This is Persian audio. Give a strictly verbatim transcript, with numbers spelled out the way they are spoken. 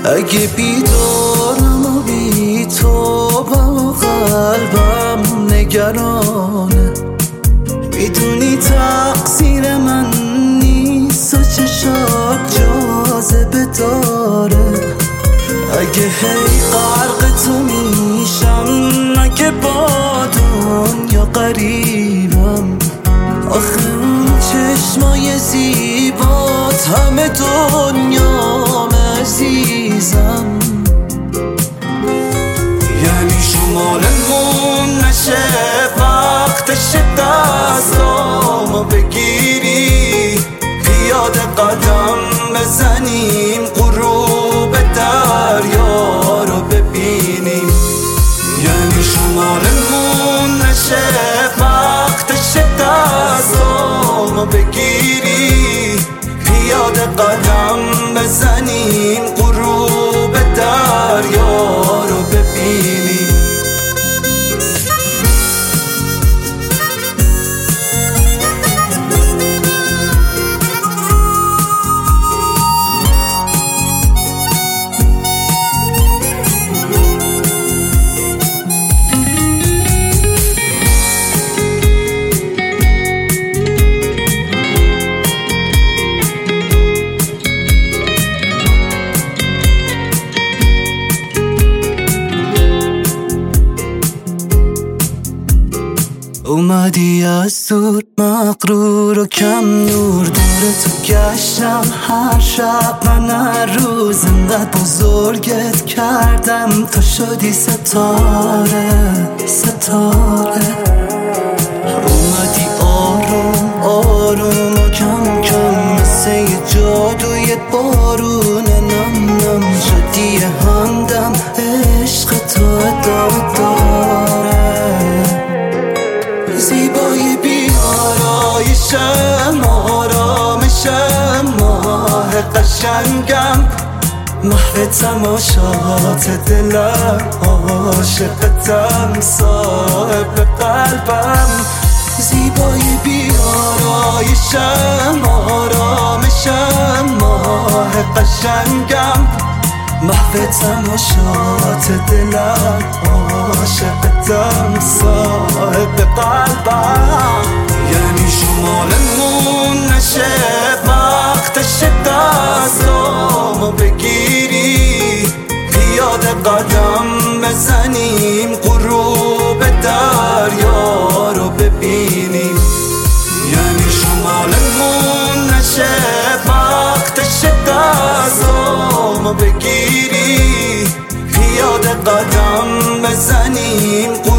اگه بیدارم و بی تو با قلبم نگرانه، میدونی تقصیر من نیست و چشات جاذبه داره. اگه هی غرق تو میشم، اگه با دنیا قریبم، آخه اون چشمای زیبات همه دنیام عزیزم. یعنی شمالمون نشه، وقتش دستامو بگیری، پیاده قدم بزنیم، غروب دریا رو ببینیم. یعنی شمالمون نشه، وقتش دستامو بگیری، پیاده قدم بزنیم، غروب دریا رو ببینیم. اومدی از دور مغرور و کم نور، دور تو گشتم هر شب، من هر روز انقدر بزرگت کردم تا شدی ستاره ستاره. اومدی آروم آروم و کم کم، مثل یه جادوی بارونه، نم نم شدی یه همدم، عشق تو ادامه داره. زیبایی بی آرایشم، آرامشم، ماه قشنگم، محو تماشات دلم، عاشقتم، صاحب قلبم. زیبایی بی آرایشم، آرامشم، ماه قشنگم، محو تماشات دلم، عاشقتم، صاحب قلبم. یعنی شمالمون نشه، وقتش دستامو بگیری، پیاده قدم بزنیم، غروب دریا رو ببینیم. یعنی شمالمون نشه، وقتش دستامو بگیری، پیاده قدم بزنیم،